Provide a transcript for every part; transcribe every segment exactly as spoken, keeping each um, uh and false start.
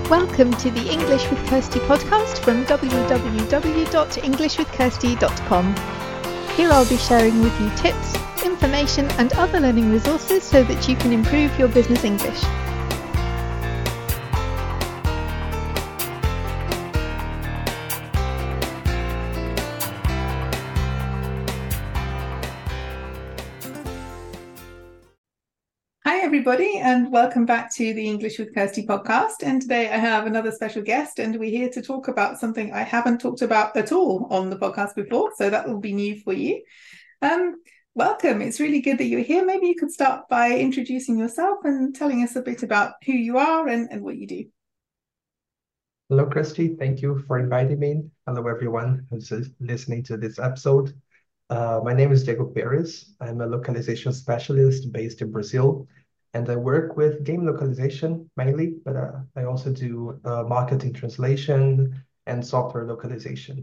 Welcome to the English with Kirsty podcast from w w w dot english with kirsty dot com. Here I'll be sharing with you tips, information and other learning resources so that you can improve your business English. Hi everybody, and welcome back to the English with Kirsty podcast. And today I have another special guest, and we're here to talk about something I haven't talked about at all on the podcast before, so that will be new for you. Um, welcome. It's really good that you're here. Maybe you could start by introducing yourself and telling us a bit about who you are and, and what you do. Hello, Kirsty. Thank you for inviting me. Hello, everyone who's listening to this episode. Uh, my name is Diego Perez. I'm a localization specialist based in Brazil, and I work with game localization mainly, but uh, I also do uh, marketing translation and software localization.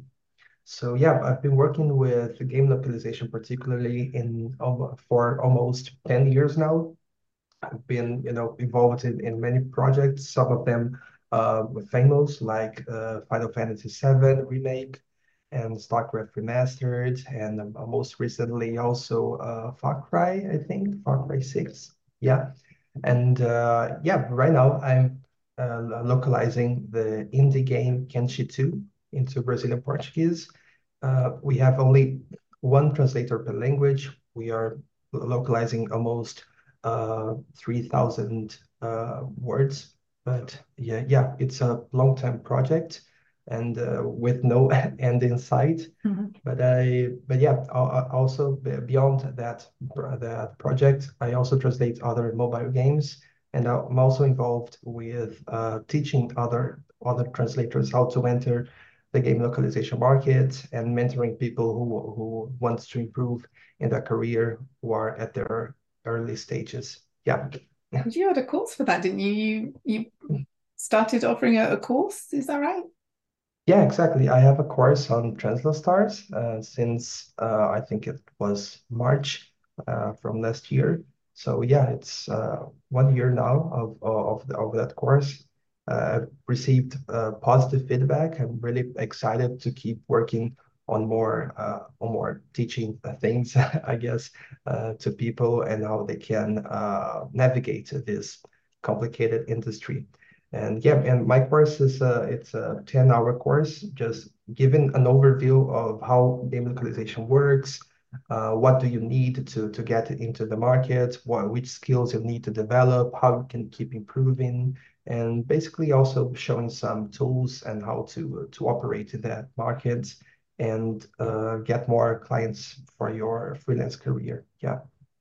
So yeah, I've been working with game localization, particularly in um, for almost ten years now. I've been, you know, involved in, in many projects, some of them uh, famous, like uh, Final Fantasy seven Remake and StarCraft Remastered, and uh, most recently also uh, Far Cry, I think, Far Cry six. Yeah. And uh, yeah, right now I'm uh, localizing the indie game Kenshi two into Brazilian Portuguese. Uh, we have only one translator per language. We are localizing almost uh, three thousand uh, words. But yeah, yeah, it's a long-term project and uh, with no end in sight. Mm-hmm. But I, but yeah, also beyond that that project, I also translate other mobile games, and I'm also involved with uh, teaching other other translators how to enter the game localization market and mentoring people who who wants to improve in their career who are at their early stages. Yeah. You had a course for that, didn't you? You you started offering a, a course, is that right? Yeah, exactly. I have a course on Translastars uh, since uh, I think it was March uh, from last year. So yeah, it's uh, one year now of of the, of that course. Uh, I've received uh, positive feedback. I'm really excited to keep working on more uh, on more teaching things, I guess, uh, to people and how they can uh, navigate this complicated industry. And yeah, and my course is a, it's a ten hour course, just giving an overview of how game localization works, uh, what do you need to, to get into the market, what, which skills you need to develop, how you can keep improving, and basically also showing some tools and how to, to operate in that market and uh, get more clients for your freelance career. Yeah.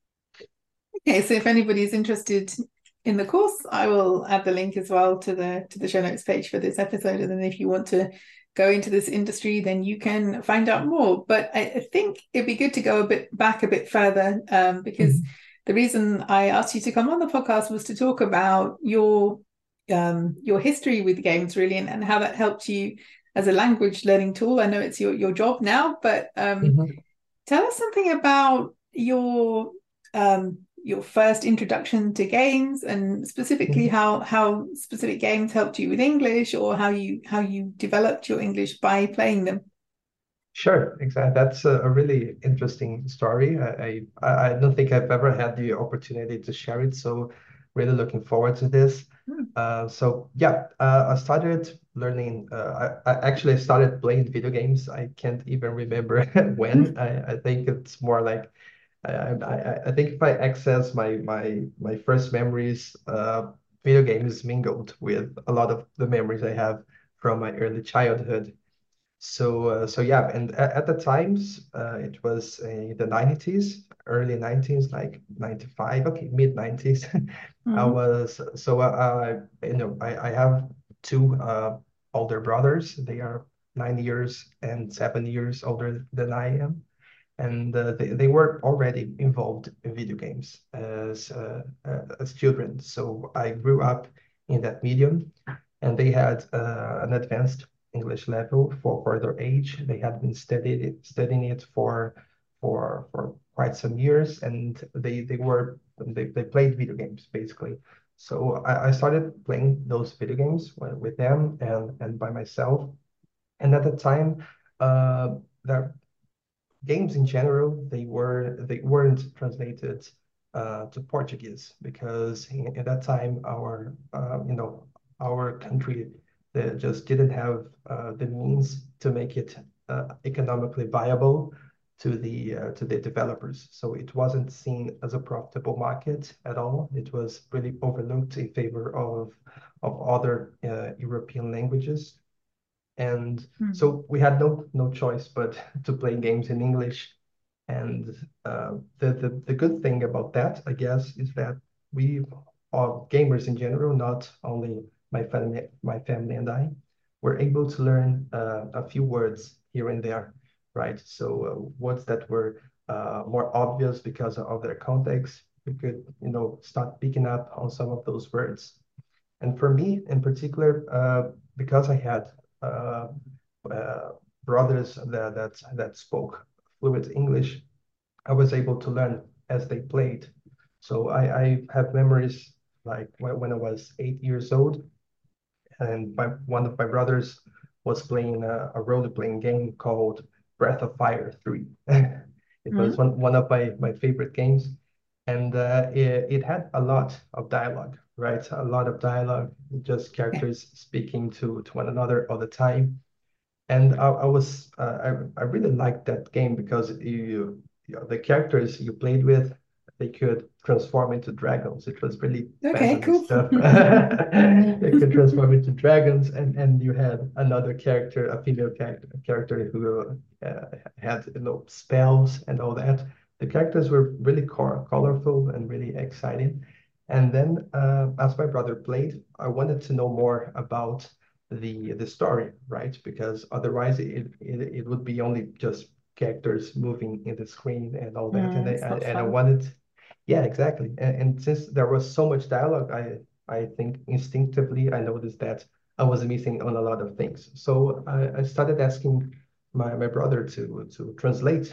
Okay, so if anybody's interested in the course, I will add the link as well to the to the show notes page for this episode. And then if you want to go into this industry, then you can find out more. But I, I think it'd be good to go a bit back a bit further um, because Mhm. the reason I asked you to come on the podcast was to talk about your um, your history with games, really, and, and how that helped you as a language learning tool. I know it's your your job now, but um, Mhm. tell us something about your um, your first introduction to games, and specifically Mhm. how how specific games helped you with English, or how you how you developed your English by playing them. Sure, exactly. That's a, a really interesting story. I, I I don't think I've ever had the opportunity to share it, so really looking forward to this. Hmm. Uh, so yeah, uh, I started learning. Uh, I, I actually started playing video games. I can't even remember when. I, I think it's more like I, I I think if I access my my my first memories, uh, video games mingled with a lot of the memories I have from my early childhood. So, uh, so yeah, and at, at the times, uh, it was uh, the nineties, early nineties, like ninety-five, okay, mid nineties. I Mm-hmm. was, so, uh, I, you know, I, I have two uh, older brothers. They are nine years and seven years older than I am. And uh, they, they were already involved in video games as, uh, uh, as children. So I grew up in that medium, and they had uh, an advanced English level for, for their age. They had been studied it, studying it for for for quite some years, and they they were they, they played video games basically. So I, I started playing those video games with with them and, and by myself. And at the time, uh, the games in general, they were they weren't translated uh, to Portuguese because in, at that time our uh, you know our country they just didn't have uh, the means to make it uh, economically viable to the uh, to the developers. So it wasn't seen as a profitable market at all. It was really overlooked in favor of of other uh, European languages. And Mm. so we had no no choice but to play games in English. And uh, the, the the good thing about that, I guess, is that we are gamers in general, not only my family, my family and I, were able to learn uh, a few words here and there, right? So uh, words that were uh, more obvious because of their context, we could, you know, start picking up on some of those words. And for me in particular, uh, because I had uh, uh, brothers that, that that spoke fluent English, I was able to learn as they played. So I, I have memories like when, when I was eight years old, and my, one of my brothers was playing a, a role-playing game called Breath of Fire three. It was Mm. one, one of my, my favorite games. And uh, it, it had a lot of dialogue, right? A lot of dialogue, just Yeah. characters speaking to, to one another all the time. And I, I was uh, I, I really liked that game because you, you know, the characters you played with, they could transform into dragons. It was really Okay, fantasy cool. stuff. They could transform into dragons, and and you had another character, a female character, character who uh, had, you know, spells and all that. The characters were really co colorful and really exciting. And then, uh, as my brother played, I wanted to know more about the the story, right? Because otherwise it, it it would be only just characters moving in the screen and all that. And Mm, I, it's I not and I fun. wanted, yeah, exactly. And, and since there was so much dialogue, I I think instinctively I noticed that I was missing on a lot of things. So I, I started asking my, my brother to to translate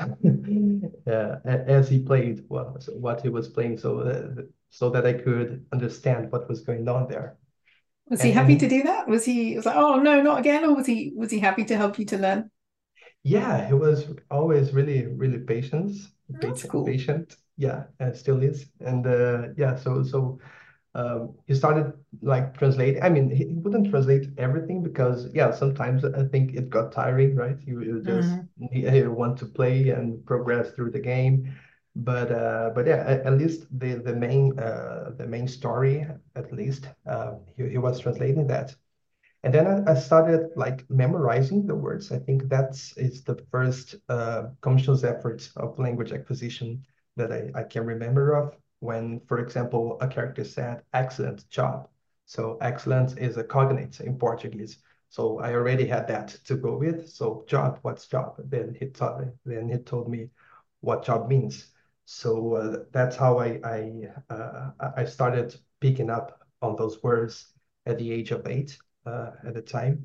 uh, as he played well, so what he was playing, so uh, so that I could understand what was going on there. Was he And happy to and do that? Was he was like, oh no, not again, or was he was he happy to help you to learn? Yeah, he was always really, really patient, That's patient, cool. patient. Yeah, and still is. And uh, yeah, so so um, he started like translating. I mean, he, he wouldn't translate everything because yeah, sometimes I think it got tiring, right? You, you just Mm. you want to play and progress through the game. But uh, but yeah, at, at least the the main uh, the main story, at least uh, he, he was translating that. And then I, I started like memorizing the words. I think that's is the first uh, conscious effort of language acquisition that I, I can remember of. When, for example, a character said excellent job. So excellent is a cognate in Portuguese. So I already had that to go with. So job, what's job? Then he taught then he told me what job means. So uh, that's how I I uh, I started picking up on those words at the age of eight uh, at the time.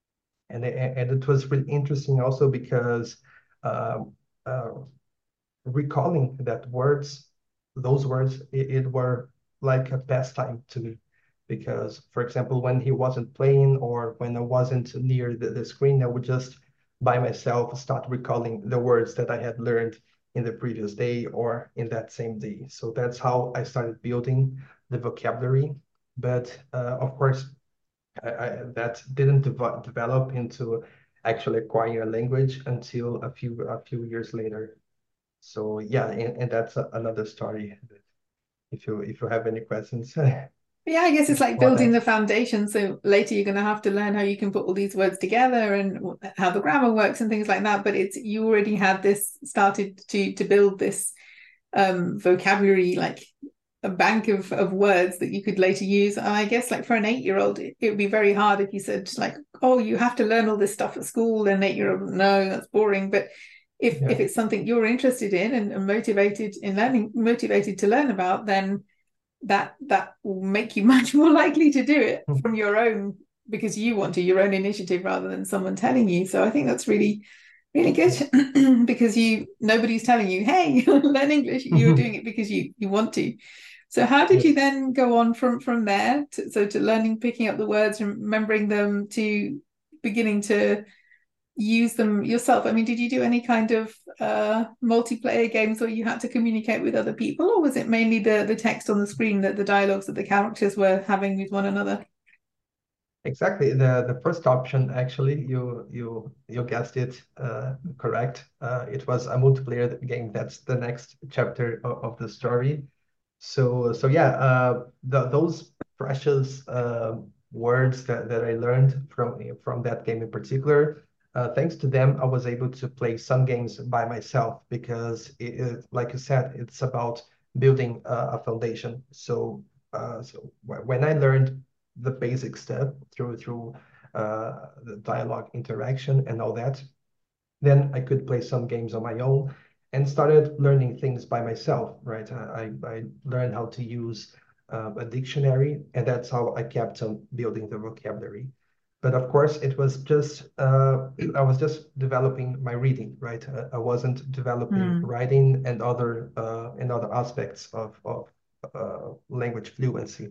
And it, and it was really interesting also because um, uh, recalling that words, those words, it, it were like a pastime to me. Because, for example, when he wasn't playing or when I wasn't near the, the screen, I would just by myself start recalling the words that I had learned in the previous day or in that same day. So that's how I started building the vocabulary. But uh, of course, I, I, that didn't dev- develop into actually acquiring a language until a few a few years later. So yeah, and, and that's a, another story. If you if you have any questions Yeah, I guess it's like for building that. the foundation. So later you're going to have to learn how you can put all these words together and how the grammar works and things like that. But it's you already had this started to to build this um, vocabulary, like a bank of, of words that you could later use. And I guess like for an eight-year-old, it, it would be very hard if you said like, oh, you have to learn all this stuff at school. And eight-year-old, no, that's boring. But if Yeah. if it's something you're interested in and, and motivated in learning, motivated to learn about, then that that will make you much more likely to do it Mm. from your own because you want to, your own initiative rather than someone telling you. So I think that's really really good because you nobody's telling you, hey, learn English. You're doing it because you you want to. So how did you Yes. then go on from from there? To, so to learning, picking up the words, remembering them, to beginning to use them yourself? I mean, did you do any kind of uh, multiplayer games where you had to communicate with other people, or was it mainly the the text on the screen, that the dialogues that the characters were having with one another? Exactly. The the first option, actually, you you you guessed it uh, correct. Uh, it was a multiplayer game. That's the next chapter of, of the story. So so yeah, uh, the, those precious uh, words that, that I learned from from that game in particular, uh, thanks to them, I was able to play some games by myself because it, it, like you said, it's about building uh, a foundation. So uh, so wh- when I learned the basic stuff through through uh, the dialogue interaction and all that, then I could play some games on my own and started learning things by myself, right? I, I learned how to use uh, a dictionary, and that's how I kept on building the vocabulary. But of course, it was just, uh, I was just developing my reading, right? Uh, I wasn't developing Hmm. writing and other uh, and other aspects of, of uh, language fluency.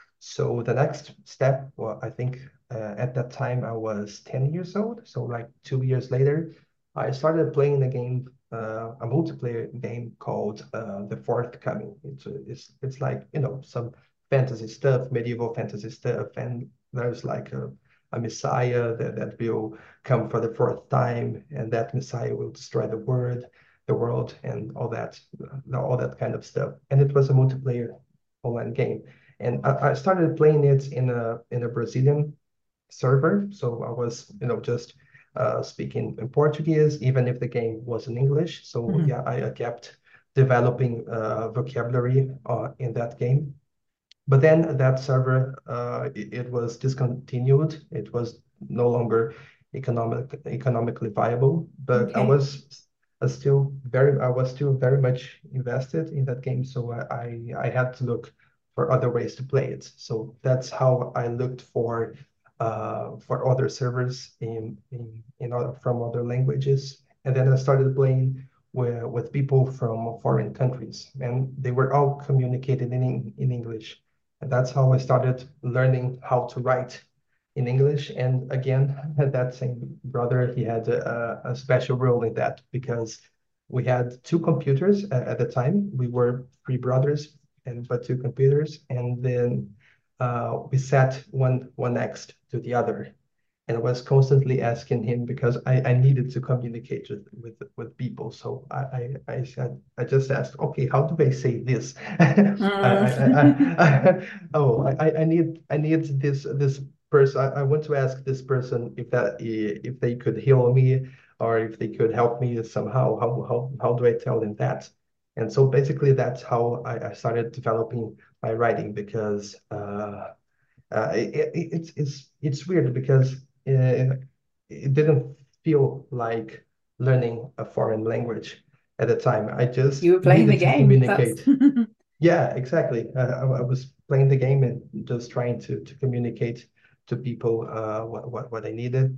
So the next step, well, I think uh, at that time I was ten years old. So like two years later, I started playing a game, uh, a multiplayer game called uh, The Fourth Coming. It's, a- it's it's like, you know, some fantasy stuff, medieval fantasy stuff, and there's like a, a messiah that, that will come for the fourth time, and that messiah will destroy the world, the world, and all that, uh, all that kind of stuff. And it was a multiplayer online game. And I, I started playing it in a in a Brazilian server. So I was, you know, just uh, speaking in Portuguese, even if the game was in English. So Mhm. yeah, I, I kept developing uh, vocabulary uh, in that game. But then that server, uh, it, it was discontinued. It was no longer economic economically viable. But I Okay. was uh, still very, I was still very much invested in that game. So I, I, I had to look for other ways to play it. So that's how I looked for uh, for other servers in in, in other, from other languages. And then I started playing with, with people from foreign countries, and they were all communicating in in English. And that's how I started learning how to write in English. And again, that same brother, he had a, a special role in that because we had two computers uh, at the time. We were three brothers and but two computers, and then uh, we sat one one next to the other, and I was constantly asking him because I, I needed to communicate with, with with people. So I, I I said I just asked, okay, how do I say this? I, I, I, Mm. I, oh, I, I need I need this this person. I, I want to ask this person if that if they could heal me or if they could help me somehow. How how how do I tell them that? And so basically that's how I, I started developing my writing because uh, uh, it, it, it's it's it's weird because uh, it didn't feel like learning a foreign language at the time. I just You were playing the needed to game. That's communicate. Yeah, exactly. Uh, I, I was playing the game and just trying to to communicate to people uh, what, what what I needed,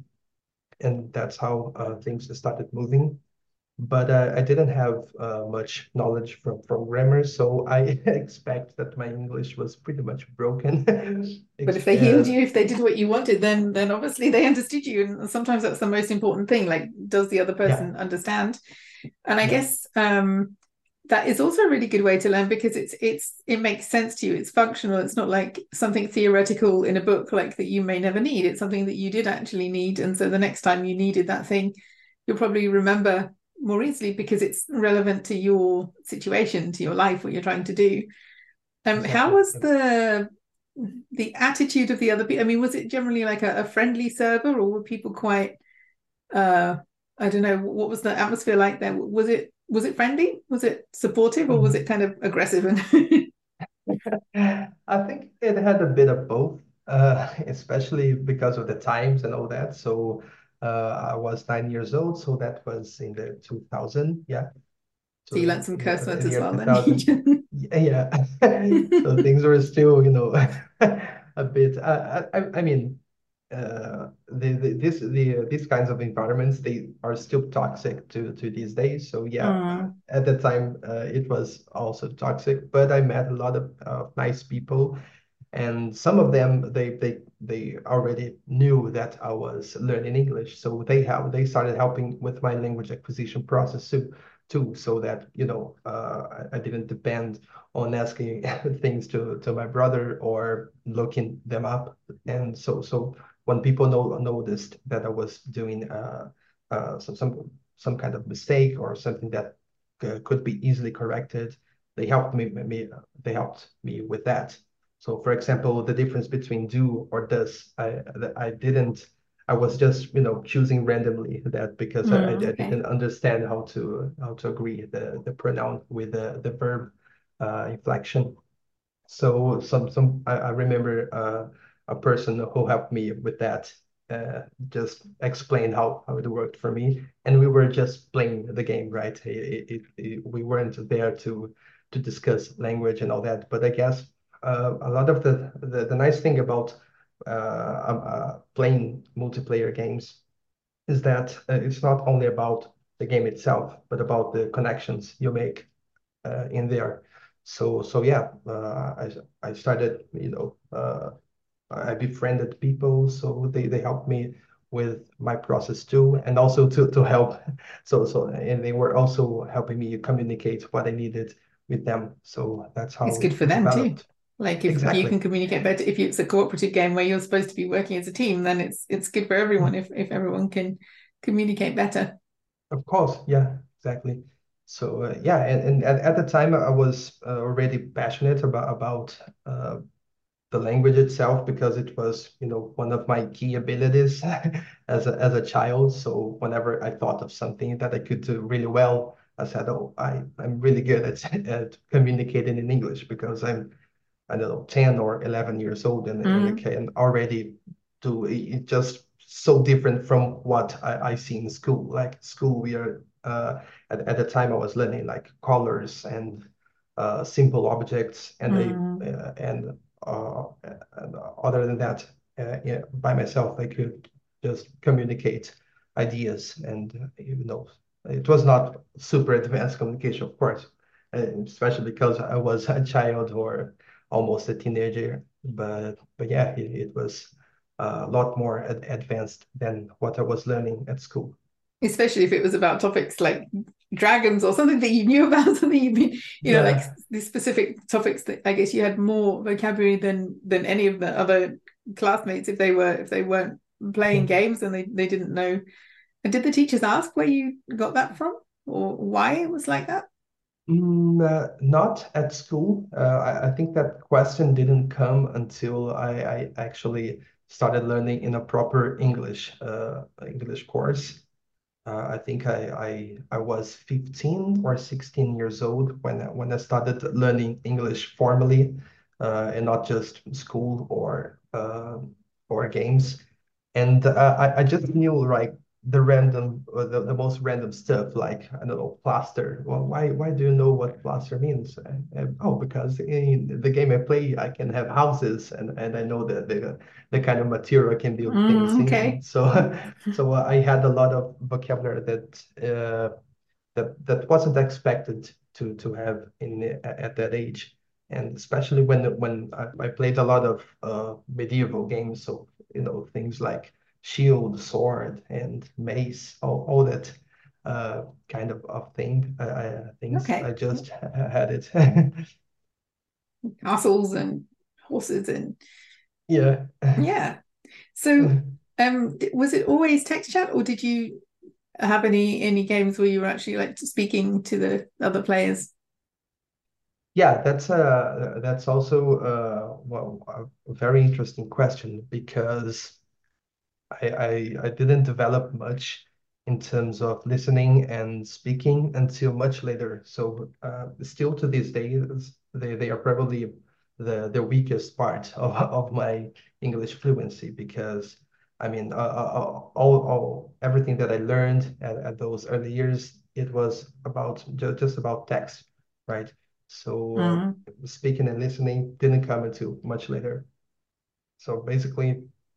and that's how uh, things started moving. But uh, I didn't have uh, much knowledge from from grammar, so I expect that my English was pretty much broken. But if Ex- they healed uh, you, if they did what you wanted, then then obviously they understood you. And sometimes that's the most important thing. Like, does the other yeah, person understand? And I yeah. guess um, that is also a really good way to learn because it's it's it makes sense to you. It's functional. It's not like something theoretical in a book like that you may never need. It's something that you did actually need. And so the next time you needed that thing, you'll probably remember more easily because it's relevant to your situation, to your life, what you're trying to do. Um, how Exactly. was the the attitude of the other people? I mean, was it generally like a, a friendly server, or were people quite uh I don't know, what was the atmosphere like there? Was it was it friendly? Was it supportive, or was it Mhm. kind of aggressive and I think it had a bit of both, uh, especially because of the times and all that. So uh, I was nine years old, so that was in the two thousand, yeah, so you to learned some yeah, curse words the as year well then? two thousand. Yeah, yeah. So things were still, you know, a bit. I, I, I mean, uh, the, the this the these kinds of environments, they are still toxic to to these days. So yeah, uh, Mm. at the time uh, it was also toxic, but I met a lot of uh, nice people, and some of them they they they already knew that I was learning English, so they have they started helping with my language acquisition process too, too, so that you know uh, I, I didn't depend on asking things to to my brother or looking them up, and so so when people know, noticed that I was doing uh, uh, some some some kind of mistake or something that uh, could be easily corrected, they helped me, me they helped me with that. So, for example, the difference between do or does, I I didn't. I was just you know choosing randomly that because I, Mm, I okay. didn't understand how to how to agree the the pronoun with the the verb uh, inflection. So some some I, I remember uh, a person who helped me with that uh, just explained how how it worked for me, and we were just playing the game, right? It, it, it, we weren't there to to discuss language and all that. But I guess uh, a lot of the, the the nice thing about uh, um, uh, playing multiplayer games is that uh, it's not only about the game itself, but about the connections you make uh, in there. So so yeah, uh, I I started you know uh, I befriended people, so they they helped me with my process too, and also to to help. So so and they were also helping me communicate what I needed with them. So that's It's how good it for them too. developed. Like if you Exactly. can communicate better, if it's a cooperative game where you're supposed to be working as a team, then it's it's good for everyone if if everyone can communicate better. Of course, yeah, exactly. So uh, yeah, and, and at, at the time I was uh, already passionate about about uh, the language itself because it was, you know, one of my key abilities as a, as a child. So whenever I thought of something that I could do really well, I said, oh, I, I'm really good at, at communicating in English because I'm, I don't know, ten or eleven years old and, and I Mm, can already do it, it just so different from what I, I see in school. Like school, we are, uh, at, at the time I was learning like colors and uh, simple objects and they, mm. uh, and uh, and other than that, uh, yeah, by myself, I could just communicate ideas, and uh, you know, it was not super advanced communication, of course, uh, especially because I was a child or almost a teenager. But but yeah, it, it was a lot more ad advanced than what I was learning at school. Especially if it was about topics like dragons or something that you knew about, something you've been, you know, like Yeah. these specific topics that I guess you had more vocabulary than than any of the other classmates if they were if they weren't playing games and they, they didn't know. And did the teachers ask where you got that from or why it was like that? Mm, uh, not at school. Uh, I, I think that question didn't come until I, I actually started learning in a proper English uh, English course. Uh, I think I, I I was fifteen or sixteen years old when I, when I started learning English formally, uh, and not just school or uh, or games. And uh, I, I just knew like the random, uh, the, the most random stuff, like I don't know, plaster. Well, why why do you know what plaster means? And, and, oh, because in the game I play, I can have houses, and, and I know the, the the kind of material I can build things Mm, in. okay. So so uh, I had a lot of vocabulary that uh, that that wasn't expected to to have in at that age, and especially when when I, I played a lot of uh, medieval games, so you know things like shield, sword, and mace, all, all that uh, kind of of thing, uh, uh, things. I Okay. just had it. Castles and horses and Yeah. yeah. So um was it always text chat or did you have any any games where you were actually like speaking to the other players? Yeah, that's uh that's also uh well a very interesting question because I, I I didn't develop much in terms of listening and speaking until much later. So uh, still to these days, they, they are probably the the weakest part of, of my English fluency because I mean uh, uh, all, all everything that I learned at, at those early years, it was about ju just about text, right? So Mm. uh, speaking and listening didn't come until much later. So basically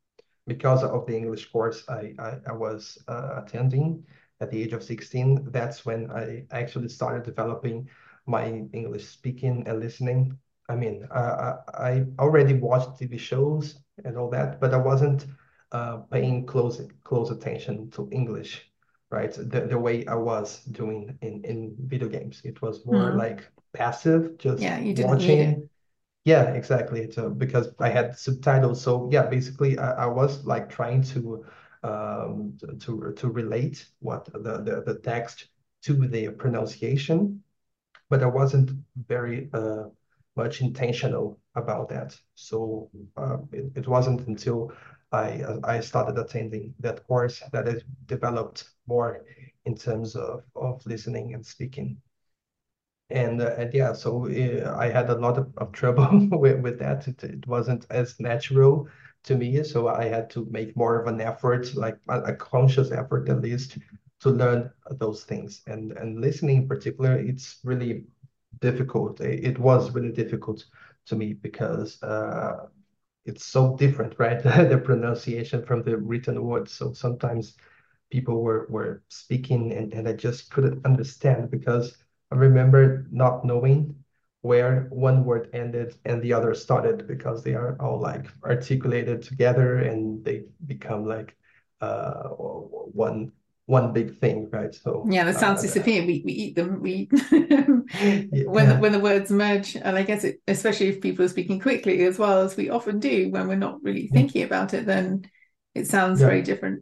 because of the English course I, I, I was uh, attending at the age of sixteen. That's when I actually started developing my English speaking and listening. I mean, uh, I, I already watched T V shows and all that, but I wasn't uh, paying close close attention to English, right? The, the way I was doing in, in video games. It was more Mm. like passive, just Yeah, you didn't need it. watching. Yeah, exactly. So because I had subtitles, so yeah, basically I, I was like trying to um to to relate what the, the the text to the pronunciation, but I wasn't very uh much intentional about that. So uh, it, it wasn't until I uh, I started attending that course that I developed more in terms of of listening and speaking. And, uh, and yeah, so uh, I had a lot of, of trouble with, with that. It, it wasn't as natural to me. So I had to make more of an effort, like a, a conscious effort at least, to learn those things. And, and listening in particular, it's really difficult. It, it was really difficult to me because uh, it's so different, right? The pronunciation from the written words. So sometimes people were were speaking and, and I just couldn't understand because I remember not knowing where one word ended and the other started because they are all like articulated together and they become like uh one one big thing, right? So Yeah, the sounds uh, disappear. We we eat them. We when the, yeah, when the words merge, and I guess it, especially if people are speaking quickly as well as we often do when we're not really thinking about it, then it sounds yeah, very different.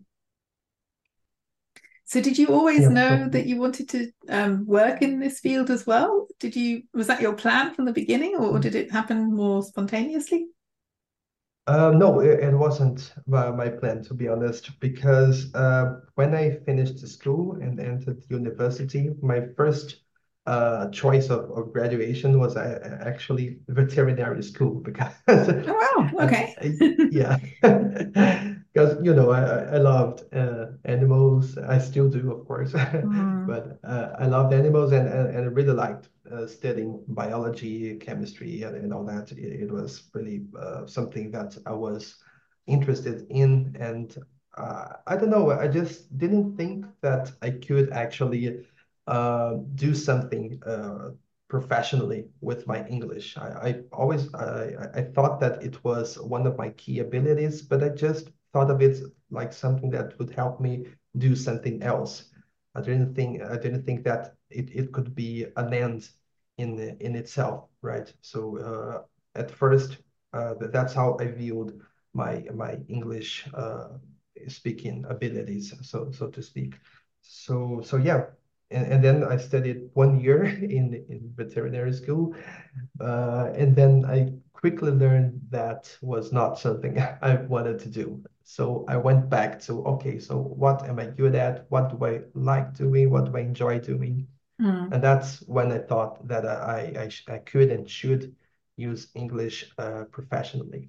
So did you always yeah. know So that you wanted to um, work in this field as well? Did you, was that your plan from the beginning, or did it happen more spontaneously? Uh, no, it, it wasn't my, my plan, to be honest, because uh, when I finished school and entered university, my first uh, choice of, of graduation was uh, actually veterinary school because, Oh, wow. uh, Okay. I- yeah, because you know I, I I loved uh, animals. I still do, of course, Hmm. but uh, I loved animals and, and, and I really liked uh, studying biology, chemistry, and, and all that. It, it was really uh, something that I was interested in. And uh, I don't know, I just didn't think that I could actually uh, do something uh, professionally with my English. I, I always I, I thought that it was one of my key abilities, but I just thought of it like something that would help me do something else. I didn't think I didn't think that it, it could be an end in in itself, right? So uh, at first, uh, that's how I viewed my my English uh, speaking abilities, so so to speak. So so yeah, and, and then I studied one year in in veterinary school, uh, and then I quickly learned that was not something I wanted to do. So I went back to, okay, so what am I good at? What do I like doing? What do I enjoy doing? Hmm. And that's when I thought that I I, I could and should use English uh, professionally.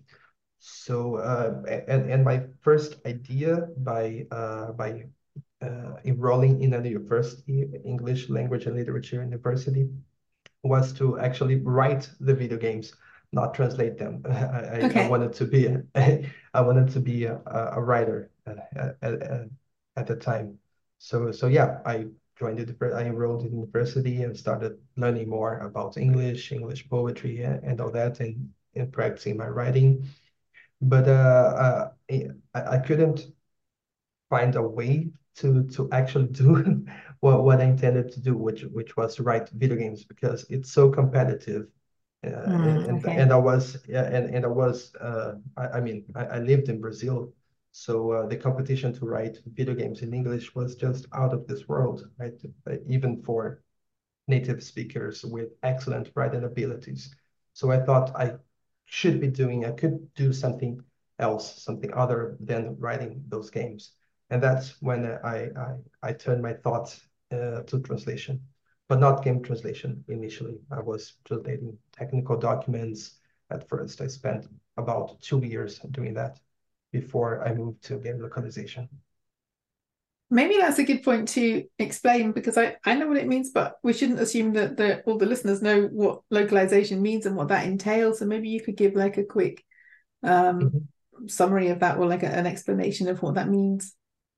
So uh, and and my first idea by uh, by uh, enrolling in a university, English language and literature university, was to actually write the video games, not translate them. I, I Okay. wanted to be a, I wanted to be a, a writer at, at, at the time. So so yeah, I joined the I enrolled in university and started learning more about English, English poetry, and all that, and, and practicing my writing. But uh, uh, I, I couldn't find a way to to actually do what, what I intended to do, which which was to write video games because it's so competitive. Uh, Hmm. and Okay. and I was yeah and, and I was uh, I, I mean I, I lived in Brazil, so uh, the competition to write video games in English was just out of this world, right? Uh, Even for native speakers with excellent writing abilities. So I thought I should be doing, I could do something else, something other than writing those games. And that's when I I, I turned my thoughts uh, to translation, but not game translation initially. I was translating technical documents at first. I spent about two years doing that before I moved to game localization. Maybe that's a good point to explain because I, I know what it means, but we shouldn't assume that the, all the listeners know what localization means and what that entails. So maybe you could give like a quick um, Mhm. summary of that, or like a, an explanation of what that means?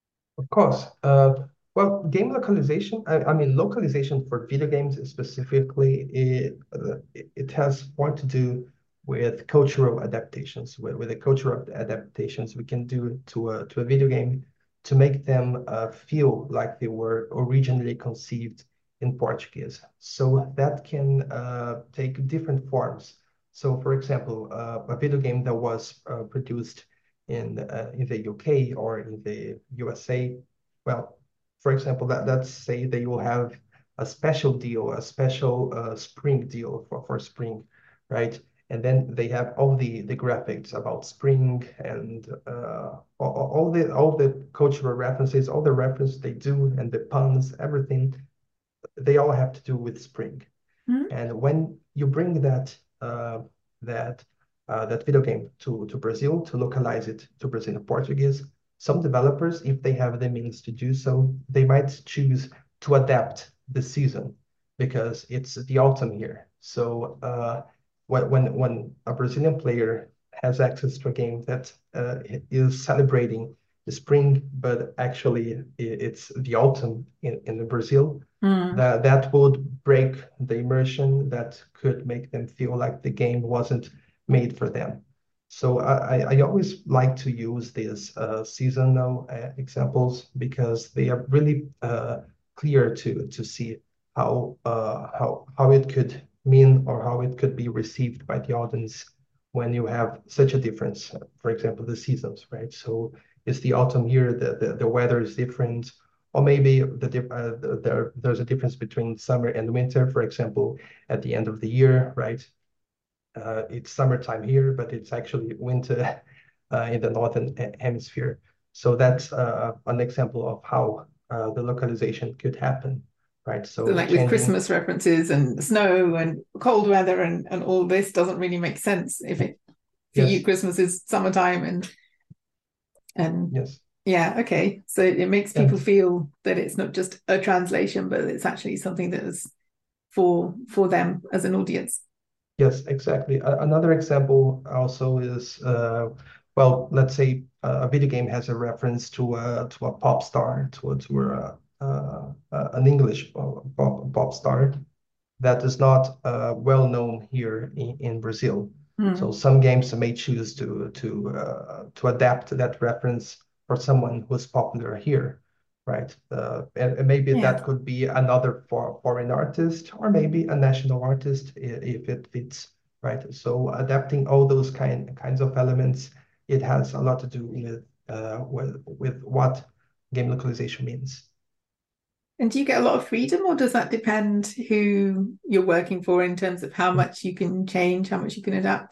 Of course. Uh, well, game localization, I, I mean, localization for video games specifically, it, uh, it, it has more to do with cultural adaptations, with, with the cultural adaptations we can do to a, to a video game to make them uh, feel like they were originally conceived in Portuguese. So that can uh, take different forms. So, for example, uh, a video game that was uh, produced in uh, in the U K or in the U S A. Well, for example, that let's say they will have a special deal, a special uh, spring deal for, for spring, right? And then they have all the the graphics about spring and uh, all, all the all the cultural references, all the references they do and the puns, everything, they all have to do with spring. Mm-hmm. And when you bring that uh, that uh, that video game to to Brazil to localize it to Brazilian Portuguese, some developers, if they have the means to do so, they might choose to adapt the season because it's the autumn here. So uh, when when when a Brazilian player has access to a game that uh, is celebrating the spring, but actually it's the autumn in, in Brazil, Mm. that that would break the immersion, that could make them feel like the game wasn't made for them. So I, I always like to use these uh, seasonal uh, examples because they are really uh, clear to to see how uh, how how it could mean or how it could be received by the audience when you have such a difference. For example, the seasons, right? So it's the autumn here, the the, the weather is different, or maybe the, uh, the there there's a difference between summer and winter. For example, at the end of the year, right? Uh, it's summertime here, but it's actually winter uh, in the northern hemisphere. So that's uh, an example of how uh, the localization could happen, right? So So like with changing, Christmas references and snow and cold weather and, and all this doesn't really make sense if it for you yes, Christmas is summertime and and yes, yeah, okay. So it makes people and feel that it's not just a translation, but it's actually something that is for for them as an audience. yes, exactly. A- another example also is, uh, well, let's say uh, a video game has a reference to a to a pop star, to, to a, uh, uh, an English pop, pop star that is not uh, well known here in, in Brazil. So Mm. some games may choose to to uh, to adapt that reference for someone who's popular here, right? Uh, and, and maybe Yeah. that could be another for foreign artist or maybe a national artist if it fits, right? So adapting all those kind kinds of elements, it has a lot to do with uh, with with what game localization means. And do you get a lot of freedom, or does that depend who you're working for in terms of how much you can change, how much you can adapt?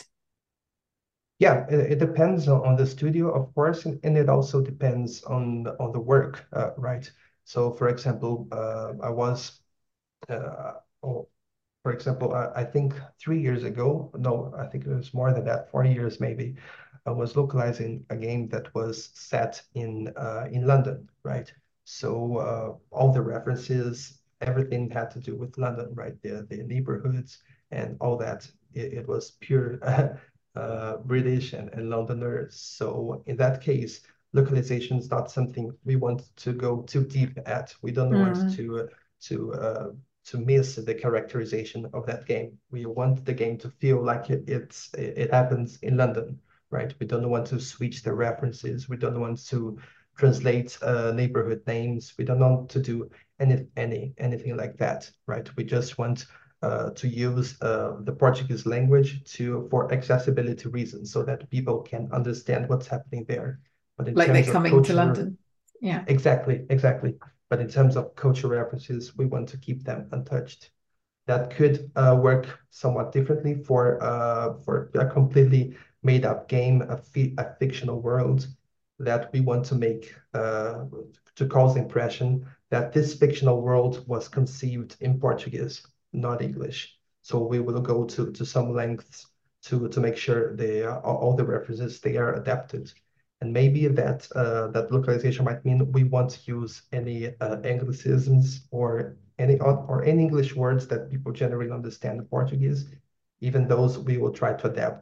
Yeah, it, it depends on, on the studio, of course, and, and it also depends on the- on the work, uh, right? So, for example, uh, I was, uh, oh, for example, I, I think three years ago, no, I think it was more than that, four years maybe, I was localizing a game that was set in uh, in London, right? So uh, all the references, everything had to do with London, right? The the neighborhoods and all that. It, it was pure uh, British and, and Londoners. So in that case, localization is not something we want to go too deep at. We don't want Mm. to uh, to uh, to miss the characterization of that game. We want the game to feel like it, it's it happens in London, right? We don't want to switch the references. We don't want to translate uh, neighborhood names. We don't want to do any any anything like that, right? We just want uh, to use uh, the Portuguese language to for accessibility reasons, so that people can understand what's happening there. But in Like they're terms of coming to culture, London. Yeah. exactly, exactly. But in terms of cultural references, we want to keep them untouched. That could uh, work somewhat differently for uh, for a completely made up game, a, fi a fictional world that we want to make uh, to cause the impression that this fictional world was conceived in Portuguese, not English. So we will go to to some lengths to to make sure they are, all the references they are adapted. And maybe that uh, that localization might mean we won't use any uh, Anglicisms or any or any English words that people generally understand in Portuguese. Even those we will try to adapt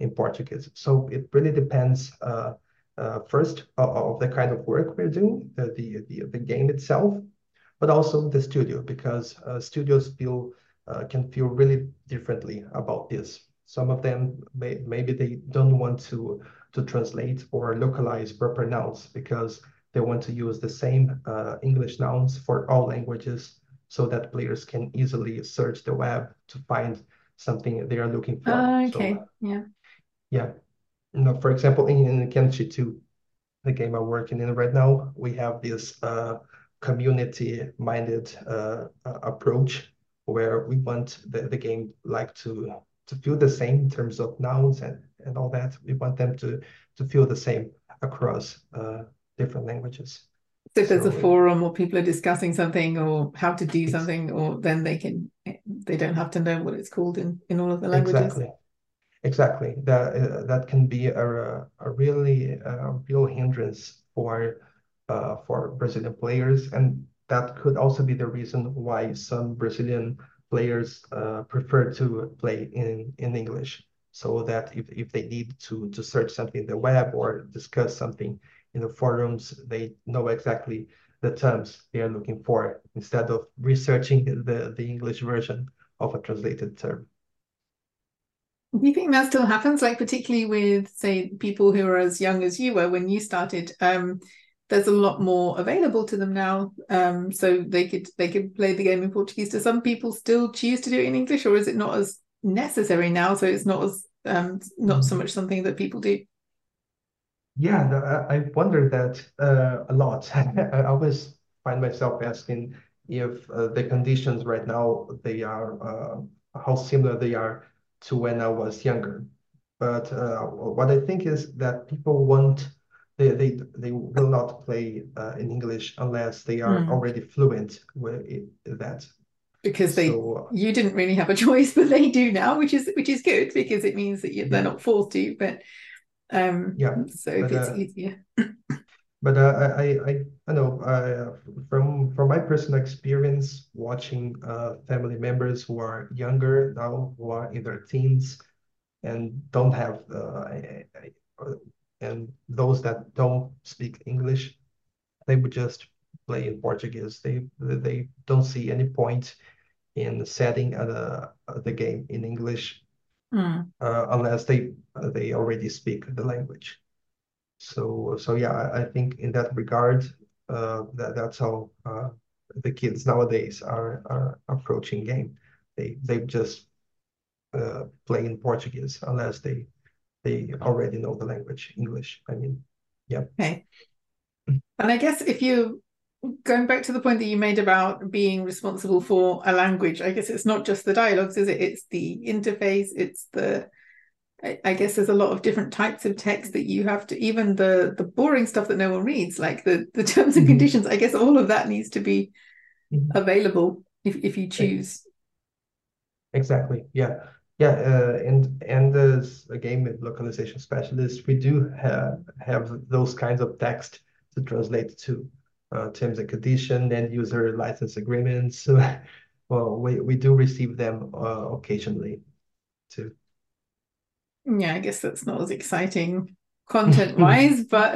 in Portuguese. So it really depends uh, uh, first of, of the kind of work we're doing, the, the, the, the game itself, but also the studio, because uh, studios feel uh, can feel really differently about this. Some of them may, maybe they don't want to to translate or localize proper nouns because they want to use the same uh, English nouns for all languages so that players can easily search the web to find something they are looking for. Uh, So okay. Yeah. yeah, you know, for example, in, in Kenshi two, the game I'm working in right now, we have this uh, community-minded uh, uh, approach where we want the, the game like to to feel the same in terms of nouns and, and all that. We want them to to feel the same across uh, different languages. So if there's a So forum or people are discussing something or how to do it's something, or then they can they don't have to know what it's called in in all of the languages. exactly exactly that uh, that can be a a really uh, real hindrance for uh, for Brazilian players, and that could also be the reason why some Brazilian players uh, prefer to play in in English, so that if, if they need to to search something in the web or discuss something in the forums, they know exactly the terms they are looking for instead of researching the the English version of a translated term. Do you think that still happens, like particularly with, say, people who are as young as you were when you started? Um, there's a lot more available to them now, um, so they could they could play the game in Portuguese. Do some people still choose to do it in English, or is it not as necessary now? So it's not as um, not so much something that people do. Yeah, the, I I wonder that uh, a lot. I always find myself asking if uh, the conditions right now they are uh, how similar they are to when I was younger. But uh, what I think is that people want they they they will not play uh, in English unless they are Mm. already fluent with it, that. Because they So you didn't really have a choice, but they do now, which is which is good because it means that you, they're yeah, not forced to. But um, yeah. so if But it's uh, easier. But uh, I, I, I I know uh, from from my personal experience watching uh, family members who are younger now, who are in their teens and don't have uh, I- I- uh, and those that don't speak English, they would just play in Portuguese. They they don't see any point in setting uh, the game in English Mm. uh, unless they uh, they already speak the language. So, so yeah, I, I think in that regard, uh, that that's how uh, the kids nowadays are are approaching game. They they just uh, play in Portuguese unless they they already know the language, English. I mean, yeah. Okay. And I guess if you going back to the point that you made about being responsible for a language, I guess it's not just the dialogues, is it? It's the interface, it's the I, I guess there's a lot of different types of text that you have to, even the the boring stuff that no one reads, like the the terms and Mhm. conditions. I guess all of that needs to be Mhm. available if if you E- choose. Exactly. Yeah. Yeah. Uh, and and as a game localization specialist, we do have have those kinds of text to translate to uh, terms and condition and user license agreements. Well, we, we do receive them uh, occasionally too. Yeah, I guess that's not as exciting content wise, but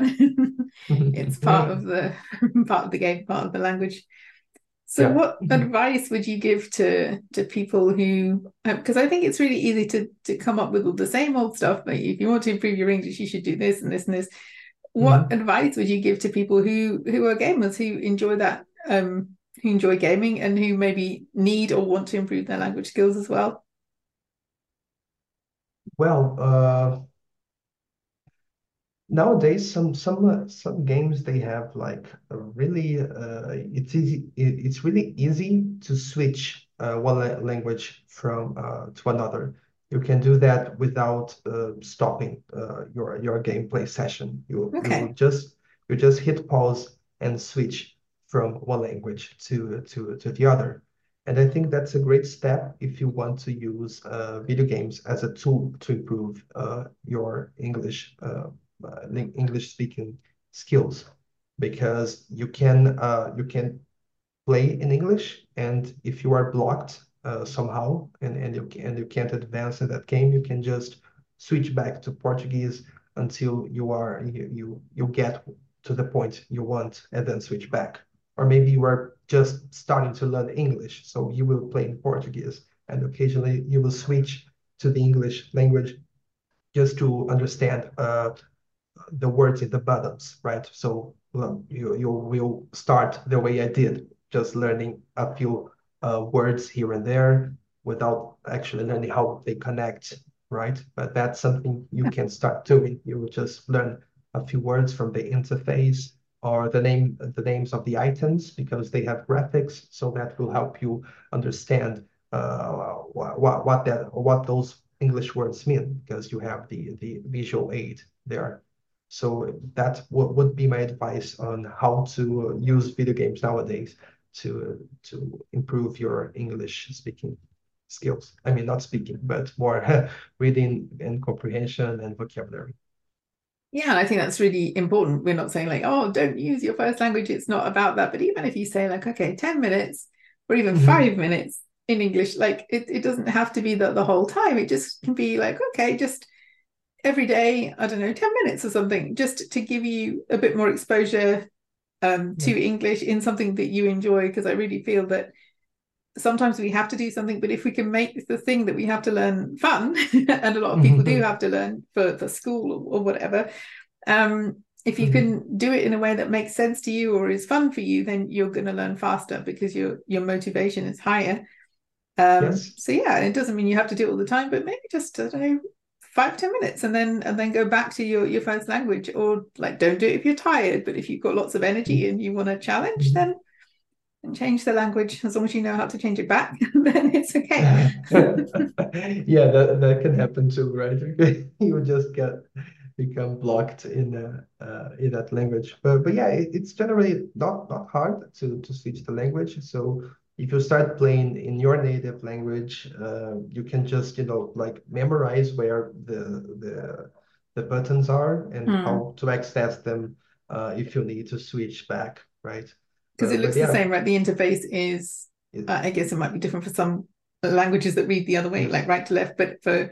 it's part of the part of the game, part of the language. So Yeah. what advice would you give to to people who, because I think it's really easy to to come up with all the same old stuff, but if you want to improve your English, you should do this and this and this. What Mhm. advice would you give to people who who are gamers, who enjoy that, um, who enjoy gaming and who maybe need or want to improve their language skills as well? Well, uh, nowadays, some some uh, some games they have like a really uh, it's easy it, it's really easy to switch uh, one la language from uh, to another. You can do that without uh, stopping uh, your your gameplay session. You you Okay. just you just hit pause and switch from one language to to to the other. And I think that's a great step if you want to use uh, video games as a tool to improve uh, your English. Uh, uh, English speaking skills because you can uh, you can play in English, and if you are blocked uh, somehow and and you and you can't advance in that game, you can just switch back to Portuguese until you are you you, you get to the point you want and then switch back. Or maybe you are just starting to learn English, so you will play in Portuguese, and occasionally you will switch to the English language just to understand uh, the words in the bottoms, right? So well, you you will start the way I did, just learning a few uh, words here and there without actually learning how they connect, right? But that's something you can start doing. You will just learn a few words from the interface or the name the names of the items because they have graphics, so that will help you understand uh, what what that what those English words mean because you have the the visual aid there. So that would, would be my advice on how to use video games nowadays to to improve your English speaking skills. I mean, not speaking, but more reading and comprehension and vocabulary. Yeah, and I think that's really important. We're not saying like, oh, don't use your first language. It's not about that. But even if you say like, okay, ten minutes or even Mhm. five minutes in English, like it, it doesn't have to be the, the whole time. It just can be like, okay, just every day, I don't know, ten minutes or something, just to give you a bit more exposure um, to Yeah. English in something that you enjoy. Because I really feel that sometimes we have to do something, but if we can make the thing that we have to learn fun, and a lot of people do have to learn for, for school or, or whatever, um, if you Mhm. can do it in a way that makes sense to you or is fun for you, then you're going to learn faster because your your motivation is higher. Um, Yes. so yeah, it doesn't mean you have to do it all the time, but maybe just, I don't know, five, ten minutes and then and then go back to your, your first language. Or like don't do it if you're tired, but if you've got lots of energy and you want a challenge, Mhm. then and change the language as long as you know how to change it back, then it's okay. Yeah, that that can happen too, right? You just get become blocked in uh, uh, in that language. But but yeah, it, it's generally not not hard to to switch the language. So if you start playing in your native language, uh, you can just, you know, like memorize where the the the buttons are and Mm. how to access them uh, if you need to switch back, right? Because But it but looks the yeah, same, right? The interface is, it, uh, I guess it might be different for some languages that read the other way, like yes, right to left, but for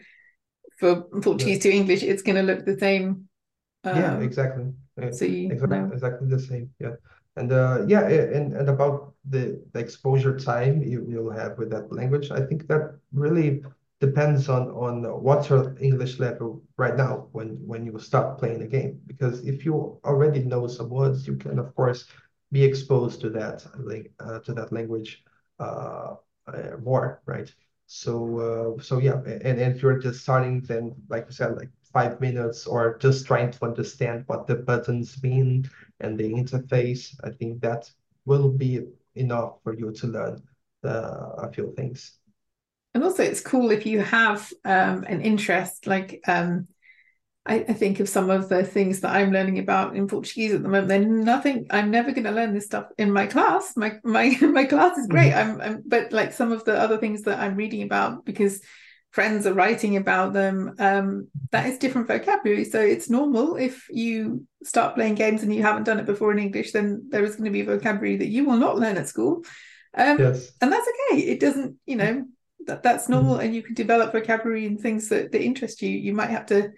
for Portuguese the to English, it's going to look the same. Yeah, Um, exactly. Uh, so you exactly, know. exactly the same. Yeah. And uh, yeah, a- and, and about the, the exposure time you, you'll have with that language, I think that really depends on on what's your English level right now when when you start playing a game. Because if you already know some words, you can of course be exposed to that like uh, to that language uh, uh, more, right? So uh, so yeah, and, and if you're just starting, then like you said, like five minutes or just trying to understand what the buttons mean and the interface, I think that will be enough for you to learn uh, a few things. And also, it's cool if you have um, an interest. Like, um, I, I think of some of the things that I'm learning about in Portuguese at the moment. They're nothing. I'm never going to learn this stuff in my class. My my my class is great. Mhm. I'm, I'm but like some of the other things that I'm reading about because friends are writing about them. Um, that is different vocabulary. So it's normal if you start playing games and you haven't done it before in English, then there is going to be vocabulary that you will not learn at school. Um, Yes. and that's okay. It doesn't, you know, that that's normal, Mhm. and you can develop vocabulary and things that, that interest you. You might have to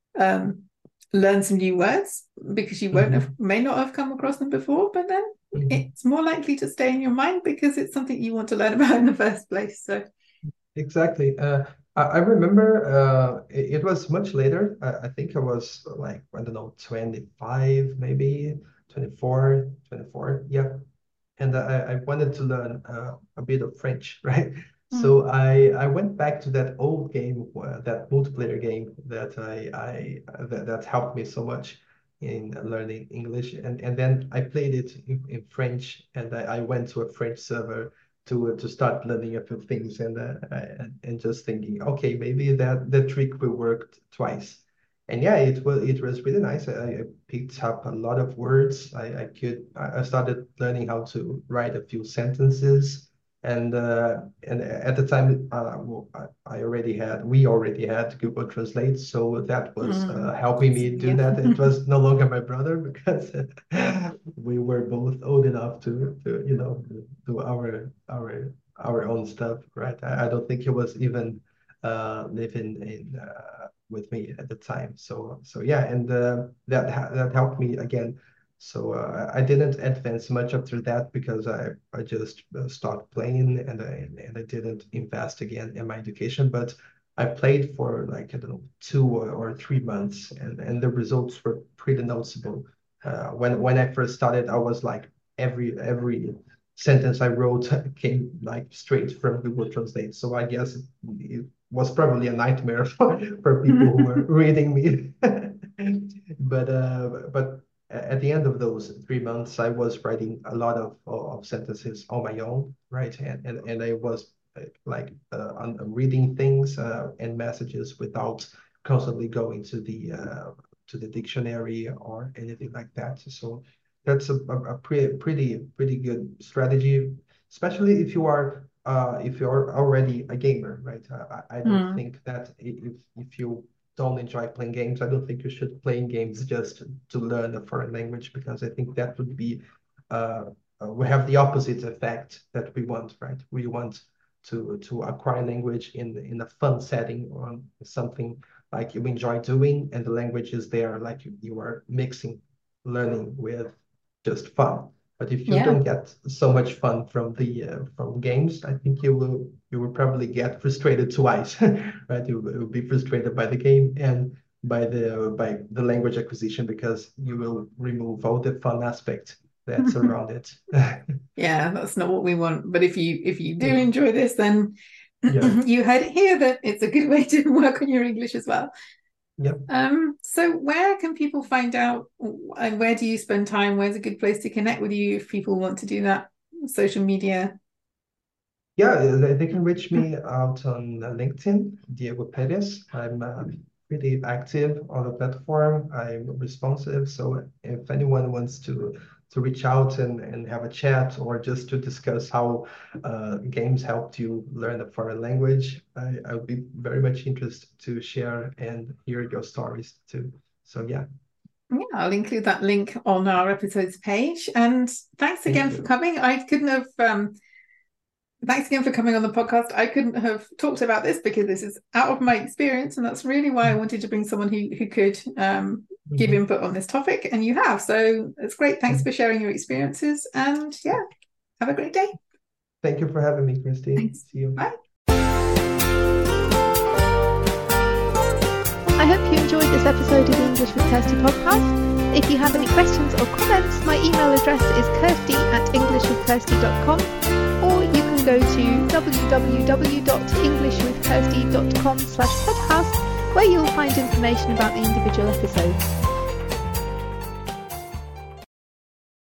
um, learn some new words because you won't have, Mhm. may not have come across them before, but then Mhm. it's more likely to stay in your mind because it's something you want to learn about in the first place. So, Exactly. Uh, I, I remember uh, it, it was much later. I, I think I was like, I don't know, twenty-five, maybe twenty-four, twenty-four. Yeah. And I, I wanted to learn uh, a bit of French, right? mm, So I I went back to that old game, uh, that multiplayer game that I I that, that helped me so much in learning English, and and then I played it in, in French, and I, I went to a French server to uh, to start learning a few things, and uh, and, and just thinking, okay, maybe that the trick will work twice. And yeah, it was it was really nice. I, I picked up a lot of words. I, I could I I started learning how to write a few sentences, and uh, and at the time uh, well, I, I already had we already had Google Translate, so that was uh, mm, helping me do yeah. that. It was no longer my brother because we were both old enough to to you know do our our our own stuff, right? I, I don't think he was even uh, living in. Uh, with me at the time. So so yeah, and uh, that that helped me again. So uh, I didn't advance much after that because I I just uh, stopped playing, and I and I didn't invest again in my education. But I played for like I don't know two or, or three months, and and the results were pretty noticeable. Uh, when when I first started, I was like every every sentence I wrote came like straight from Google Translate. So I guess it, it was probably a nightmare for, for people who were reading me. but uh, but at the end of those three months, I was writing a lot of of sentences on my own, right? And and, and I was uh, like uh, on, reading things uh, and messages without constantly going to the uh, to the dictionary or anything like that. So that's a, a, a pretty pretty pretty good strategy, especially if you are uh, if you're already a gamer, right? Uh, I, I don't Mm. think that if if you don't enjoy playing games, I don't think you should play games just to learn a foreign language, because I think that would be uh, uh, we have the opposite effect that we want, right? We want to to acquire language in in a fun setting or something like you enjoy doing, and the language is there, like you, you are mixing learning with just fun. But if you Yeah. don't get so much fun from the uh, from games, I think you will you will probably get frustrated twice, right? You will be frustrated by the game and by the by the language acquisition, because you will remove all the fun aspect that's around it. Yeah, that's not what we want. But if you if you do Yeah. enjoy this, then Yeah. you heard it here that it's a good way to work on your English as well. Yep. Um, so where can people find out, and where do you spend time? Where's a good place to connect with you if people want to do that? Social media. Yeah, they, they can reach me out on LinkedIn, Diego Perez. I'm uh, pretty active on the platform. I'm responsive. So if anyone wants to to reach out and, and have a chat, or just to discuss how uh, games helped you learn a foreign language, I, I would be very much interested to share and hear your stories too. So yeah. Yeah, I'll include that link on our episodes page. And thanks Thank again you. for coming. I couldn't have um Thanks again for coming on the podcast. I couldn't have talked about this because this is out of my experience, and that's really why I wanted to bring someone who, who could um, give Mhm. input on this topic, and you have. So it's great. Thanks for sharing your experiences, and yeah, have a great day. Thank you for having me, Christy. Thanks. See you. Bye. I hope you enjoyed this episode of the English with Kirsty podcast. If you have any questions or comments, my email address is kirsty at english with kirsty dot com, or you can go to w w w dot english with kirsty dot com slash podcast, where you'll find information about the individual episodes.